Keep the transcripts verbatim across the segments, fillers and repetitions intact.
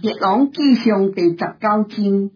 列王纪上第十九章，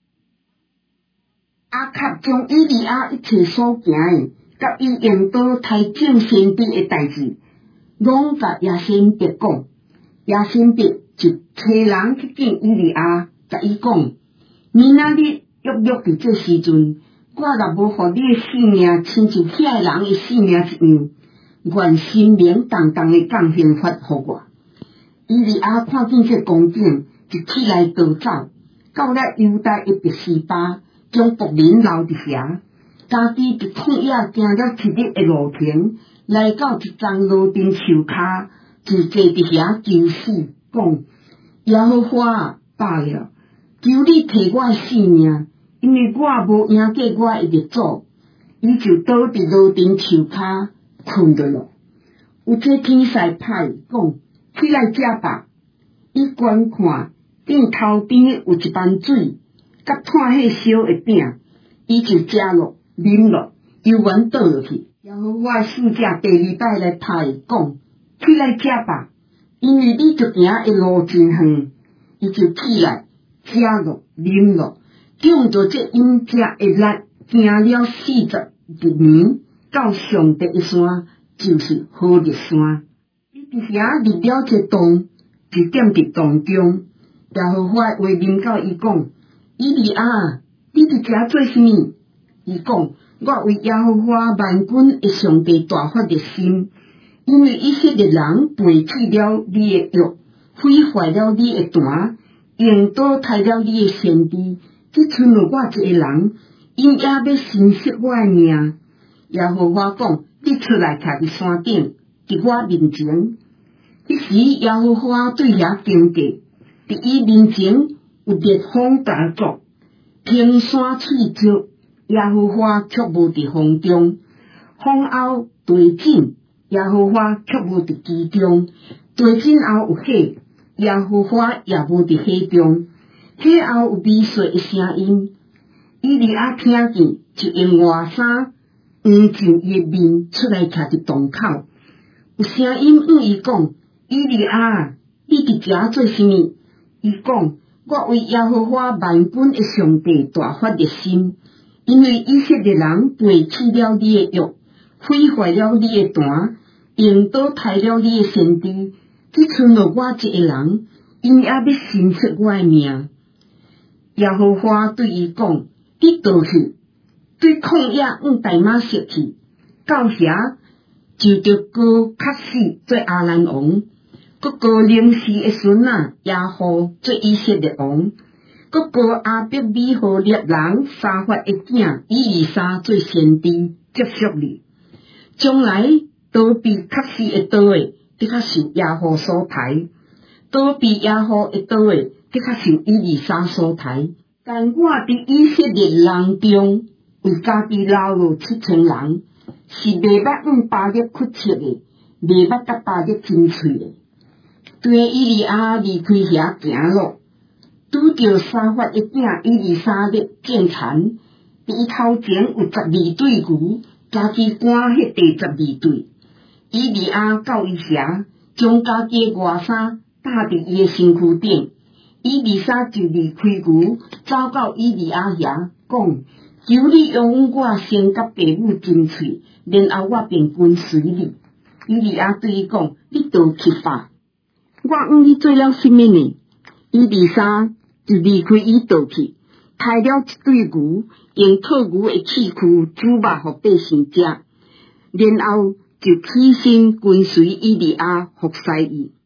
阿卡将以利亚一切所行的，甲伊用刀杀正先知的代志，拢甲亚先别讲。亚先别就找人去见以利亚，甲伊讲：明仔日约约伫这时阵，我若无互你的性命亲像遐人的性命一样，愿心灵重重的降刑罚互我。以利亚看见这光景，就起来逃走，到了犹大的别是巴，将仆人留伫遐，家己伫旷野行了一日的路程，来到一丛路边树骹，就坐伫遐求死，讲：耶和华罢了，求你摕我的性命，因为我无赢过我的列祖。伊就倒伫路边树骹困落了。有这天使派讲：起来食吧。伊观看顶头边有一盘水，甲炭迄烧的饼，伊就食落啉落，又原倒落去。然后我使者第二摆来派讲：起来食吧，因为你着行的路真远。伊就起来食落啉落，仗着这饮食的力，行了四十日年，到上帝的山，就是何烈山。伊伫遐立了一洞，就踮伫洞中。耶和华话临到伊讲：以利亚，你伫遮做什么？伊讲：我为耶和华万军的上帝大发热心，因为以色列人背弃了你的约，毁坏了你的坛，用刀杀了你的先知，只剩了我一个人，因也要伸息我的命。耶和华讲：你出来徛伫山顶，伫我面前。迄时耶和华对遐经过，伫伊面前有烈风加作，平山翠竹，耶和华却无伫风中；风后地震，耶和华却无伫其中；地震后有火，耶和华也无伫火中；火后有微细的声音。以利亚听见，就用外衫黄就伊的面出来徛伫洞口，有声音问伊讲：以利亚，你伫遮做什么？伊讲：我为耶和华万军的上帝大发热心，因为以色列人背弃了你的约，毁坏了你的坛，用刀杀了你的先知，只剩了我一个人，因也要伸出我的命。耶和华对伊讲：你倒去，对旷野往大马色去，到遐就着高卡西做阿兰王。佮高灵士的孙仔亚户做以色列王，佮高阿伯米和列人沙法的囝以利沙做先知，接续你。将来倒被卡西的刀的，得较受亚户所抬；倒被亚户的刀的，得较受以利沙所抬。但我伫以色列人中，为家己留落七千人，是袂捌用巴力屈切的，袂捌甲巴力真喙的。对以利亚离开遐行路，拄着沙法的囝以利沙列建残，伊头前有十二对牛，家己赶迄第十二对。以利亚到伊遐，将家己的外衫搭伫伊的身躯顶。以利沙就离开牛，走到以利亚遐，讲：求你用我先甲爸母真喙，然后我便跟随你。以利亚对伊讲：你倒去吧。我问你做了什么呢？以利沙就离开伊倒去，杀了一对牛，用套牛的气躯煮肉互百姓食，然后就起身跟随以利亚服侍伊。